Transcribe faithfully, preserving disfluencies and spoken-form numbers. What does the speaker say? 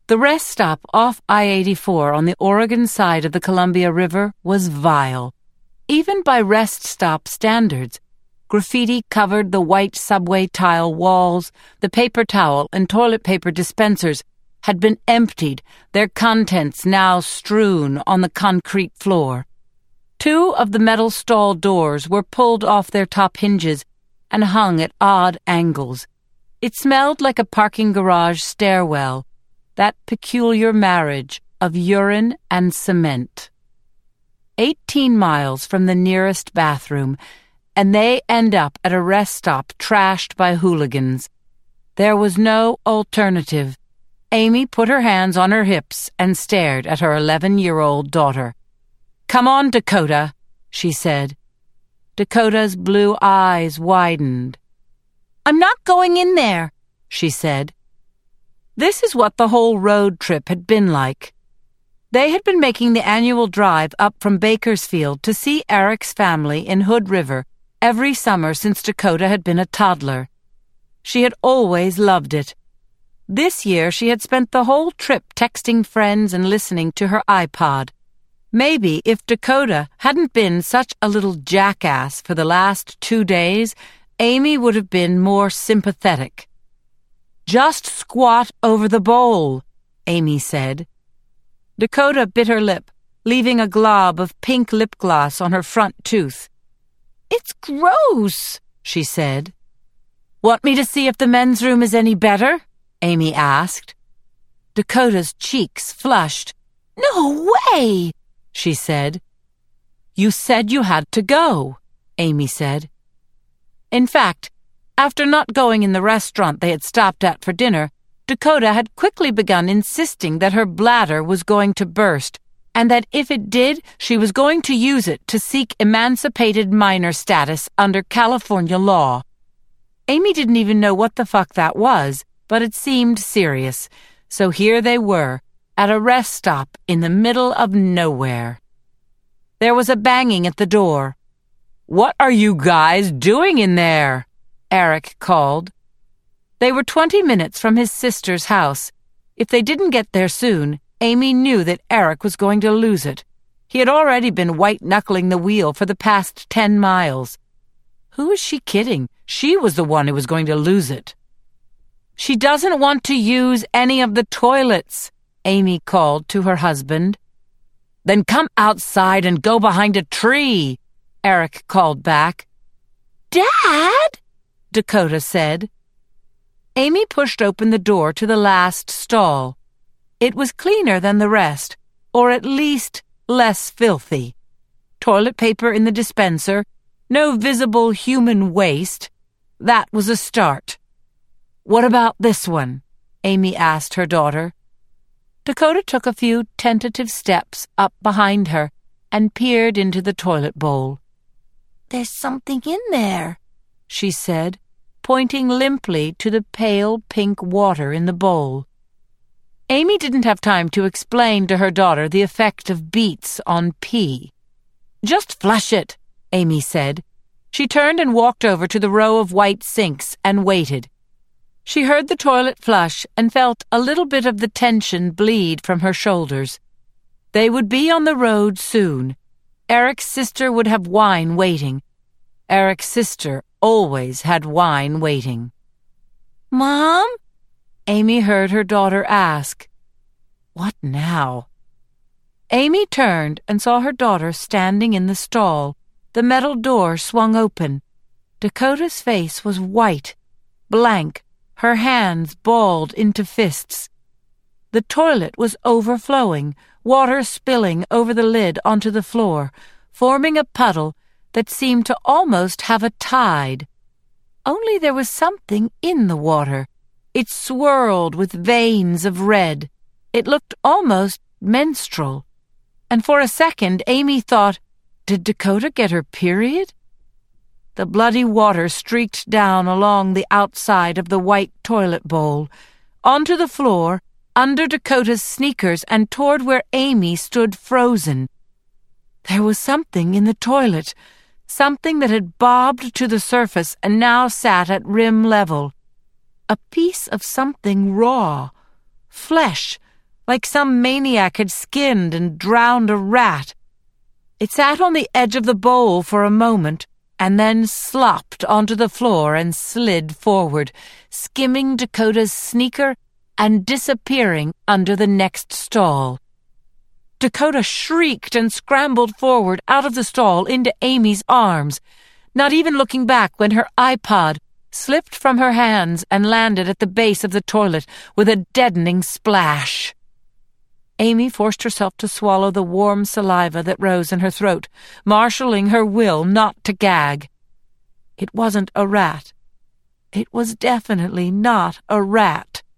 The rest stop off I eighty-four on the Oregon side of the Columbia River was vile. Even by rest stop standards, graffiti covered the white subway tile walls, the paper towel and toilet paper dispensers had been emptied, their contents now strewn on the concrete floor. Two of the metal stall doors were pulled off their top hinges and hung at odd angles. It smelled like a parking garage stairwell, that peculiar marriage of urine and cement. Eighteen miles from the nearest bathroom, and they end up at a rest stop trashed by hooligans. There was no alternative. Amy put her hands on her hips and stared at her eleven-year-old daughter. "Come on, Dakota," she said. Dakota's blue eyes widened. "I'm not going in there," she said. This is what the whole road trip had been like. They had been making the annual drive up from Bakersfield to see Eric's family in Hood River every summer since Dakota had been a toddler. She had always loved it. This year she had spent the whole trip texting friends and listening to her iPod. Maybe if Dakota hadn't been such a little jackass for the last two days, Amy would have been more sympathetic. "Just squat over the bowl," Amy said. Dakota bit her lip, leaving a glob of pink lip gloss on her front tooth. "It's gross," she said. "Want me to see if the men's room is any better?" Amy asked. Dakota's cheeks flushed. "No way!" she said. "You said you had to go," Amy said. In fact, after not going in the restaurant they had stopped at for dinner, Dakota had quickly begun insisting that her bladder was going to burst, and that if it did, she was going to use it to seek emancipated minor status under California law. Amy didn't even know what the fuck that was, but it seemed serious. So here they were, at a rest stop in the middle of nowhere. There was a banging at the door. "What are you guys doing in there?" Eric called. They were twenty minutes from his sister's house. If they didn't get there soon, Amy knew that Eric was going to lose it. He had already been white-knuckling the wheel for the past ten miles. Who was she kidding? She was the one who was going to lose it. "She doesn't want to use any of the toilets," Amy called to her husband. "Then come outside and go behind a tree," Eric called back. "Dad?" Dakota said. Amy pushed open the door to the last stall. It was cleaner than the rest, or at least less filthy. Toilet paper in the dispenser, no visible human waste. That was a start. "What about this one?" Amy asked her daughter. Dakota took a few tentative steps up behind her and peered into the toilet bowl. "There's something in there," she said, pointing limply to the pale pink water in the bowl. Amy didn't have time to explain to her daughter the effect of beets on pee. "Just flush it," Amy said. She turned and walked over to the row of white sinks and waited. She heard the toilet flush and felt a little bit of the tension bleed from her shoulders. They would be on the road soon. Eric's sister would have wine waiting. Eric's sister always had wine waiting. "Mom?" Amy heard her daughter ask. What now? Amy turned and saw her daughter standing in the stall. The metal door swung open. Dakota's face was white, blank, her hands balled into fists. The toilet was overflowing, water spilling over the lid onto the floor, forming a puddle that seemed to almost have a tide. Only there was something in the water. It swirled with veins of red. It looked almost menstrual. And for a second, Amy thought, did Dakota get her period? The bloody water streaked down along the outside of the white toilet bowl, onto the floor, under Dakota's sneakers, and toward where Amy stood frozen. There was something in the toilet, something that had bobbed to the surface and now sat at rim level. A piece of something raw, flesh, like some maniac had skinned and drowned a rat. It sat on the edge of the bowl for a moment, and then slopped onto the floor and slid forward, skimming Dakota's sneaker and disappearing under the next stall. Dakota shrieked and scrambled forward out of the stall into Amy's arms, not even looking back when her iPod slipped from her hands and landed at the base of the toilet with a deadening splash. Amy forced herself to swallow the warm saliva that rose in her throat, marshalling her will not to gag. It wasn't a rat. It was definitely not a rat.